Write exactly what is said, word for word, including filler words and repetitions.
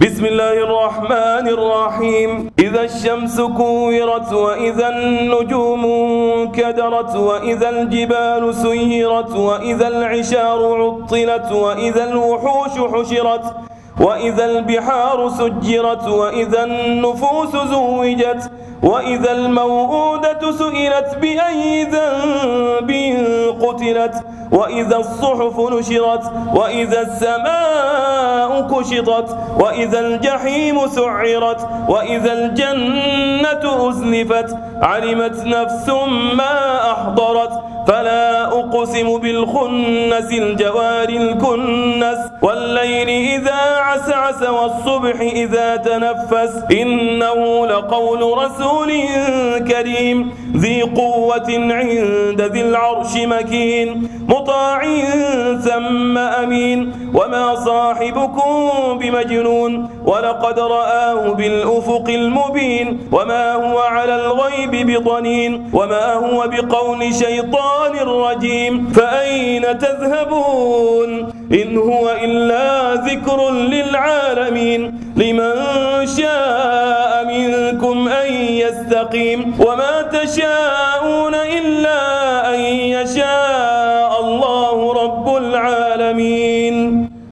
بسم الله الرحمن الرحيم إذا الشمس كورت وإذا النجوم انكدرت وإذا الجبال سيرت وإذا العشار عطلت وإذا الوحوش حشرت وإذا البحار سجرت وإذا النفوس زوجت وإذا الموءودة سئلت بأي ذنب قتلت وإذا الصحف نشرت وإذا السماء كشطت وإذا الجحيم سعرت وإذا الجنة أزلفت علمت نفس ما أحضرت فلا أقسم بالخنس الجوار الكنس والليل إذا عسعس والصبح إذا تنفس إنه لقول رسول كريم ذي قوة عند ذي العرش مكين مطاع ثم أمين وما صاحبكم بمجنون ولقد رآه بالأفق المبين وما هو على الغيب بضنين وما هو بقول شيطان الرجيم فأين تذهبون إن هو إلا ذكر للعالمين لمن شاء منكم أن يستقيم وما تشاءون إلا أن يشاء